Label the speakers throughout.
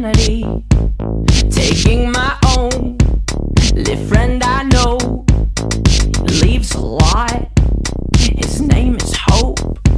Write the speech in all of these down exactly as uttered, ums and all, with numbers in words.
Speaker 1: insanity, taking my own. Live friend I know, leaves a lot. His name is Hope.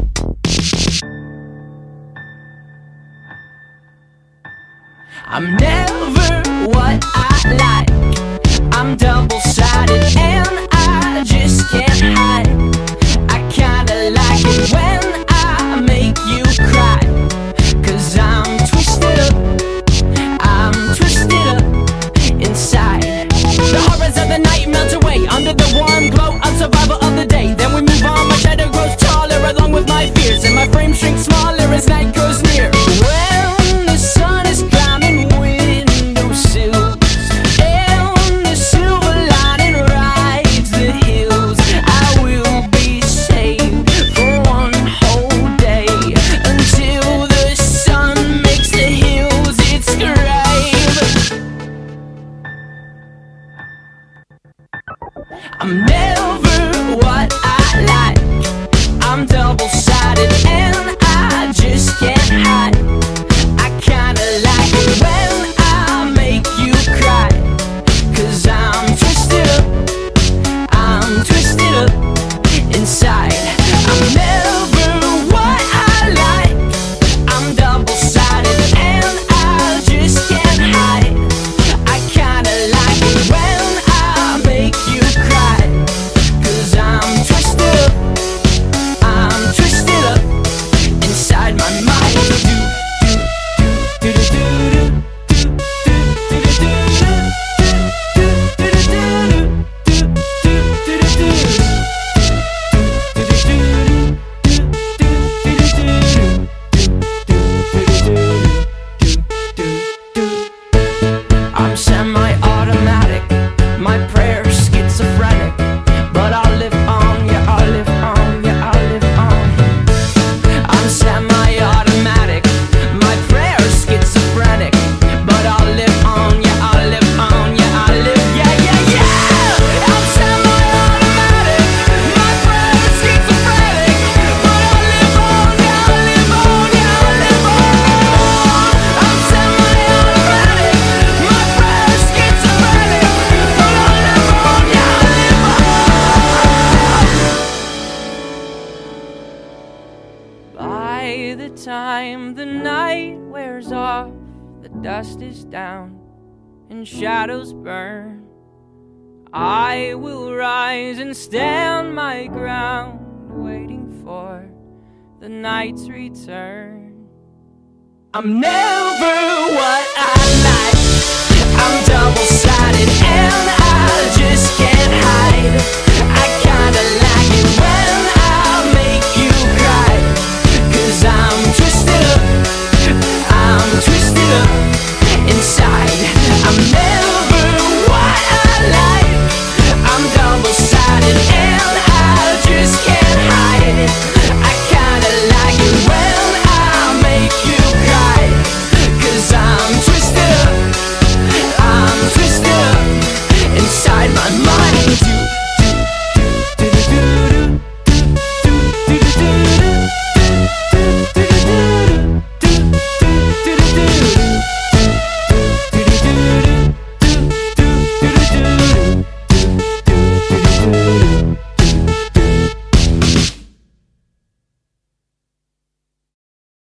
Speaker 1: I'm never what I like. I'm double-sided and I just can't hide. I kinda like it when I make you cry, 'cause I'm twisted up, I'm twisted up inside. The horrors of the night melt away under the warm glow of survival of the day. Then we move on, my shadow grows taller along with my fears, and my frame shrinks smaller as night goes near. When the sun is drowning windowsills and the silver lining rides the hills, I will be saved for one whole day until the sun makes the hills its grave. I'm never what I like. I'm double-sided and I just can't hide. I kinda like it when I make you cry, 'cause I'm twisted up, I'm twisted up inside. I'm never what I like. I'm double-sided and I just can't hide. I kinda like it when I make you cry, 'cause I'm twisted up, I'm twisted up inside my mind. Do, do, do, do, do, do, do, do, I'm semi-automatic, my prayers schizophrenic, but I'll live on, yeah, I'll live on, yeah, I'll live on. I'm semi-automatic, my prayers schizophrenic, but I'll live on, yeah, I'll live on, yeah, I'll live, yeah, yeah, yeah. I'm semi-automatic, my prayers schizophrenic, but I'll live on, yeah, I'll live on, yeah, I'll live on. I'm semi-automatic, my prayers schizophrenic, but I'll live on, yeah, I'll live on. By the time the night wears off, the dust is down and shadows burn, I will rise and stand my ground, waiting for the night's return. I'm never what I like. I'm double-sided and I just can't hide.